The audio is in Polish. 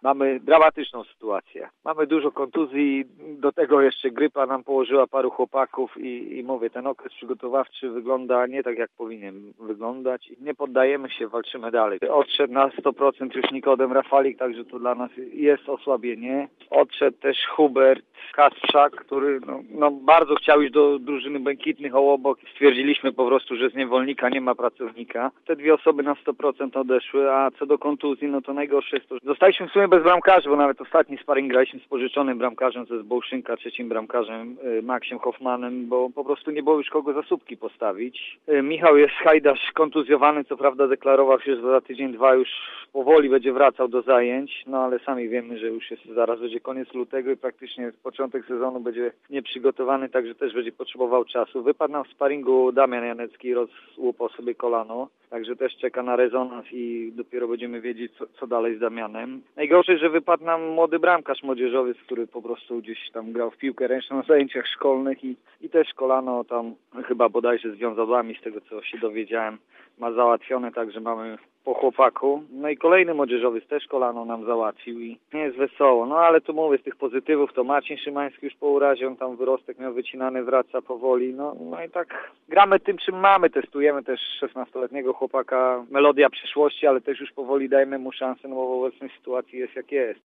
Mamy dramatyczną sytuację. Mamy dużo kontuzji, do tego jeszcze grypa nam położyła paru chłopaków i mówię, ten okres przygotowawczy wygląda nie tak, jak powinien wyglądać. Nie poddajemy się, walczymy dalej. Odszedł na 100% już Nikodem Rafalik, także to dla nas jest osłabienie. Odszedł też Hubert Kasprzak, który bardzo chciał iść do drużyny Błękitnych obok. Stwierdziliśmy po prostu, że z niewolnika nie ma pracownika. Te dwie osoby na 100% odeszły, a co do kontuzji, no to najgorsze jest to, że zostaliśmy w sumie bez bramkarzy, bo nawet ostatni sparring graliśmy z pożyczonym bramkarzem ze Zbołszynka, trzecim bramkarzem Maksiem Hoffmanem, bo po prostu nie było już kogo za słupki postawić. Michał jest Hajdasz kontuzjowany, co prawda deklarował się, że za tydzień, dwa już powoli będzie wracał do zajęć, no ale sami wiemy, że już zaraz będzie koniec lutego i praktycznie początek sezonu będzie nieprzygotowany, także też będzie potrzebował czasu. Wypadł nam w sparingu Damian Janecki, rozłupał sobie kolano, także też czeka na rezonans i dopiero będziemy wiedzieć, co dalej z Damianem. Najgorsze, że wypadł nam młody bramkarz młodzieżowiec, który po prostu gdzieś tam grał w piłkę ręczną na zajęciach szkolnych i też kolano tam chyba bodajże z wiązadłami, z tego co się dowiedziałem, ma załatwione, także mamy po chłopaku. No i kolejny młodzieżowiec też kolano nam załatwił i nie jest wesoło. No ale tu mówię, z tych pozytywów to Marcin Szymański już po urazie, on tam wyrostek miał wycinany, wraca powoli. No i tak gramy tym, czym mamy. Testujemy też 16-letniego chłopaka, melodia przyszłości, ale też już powoli dajemy mu szansę, no bo w obecnej sytuacji jest jak jest.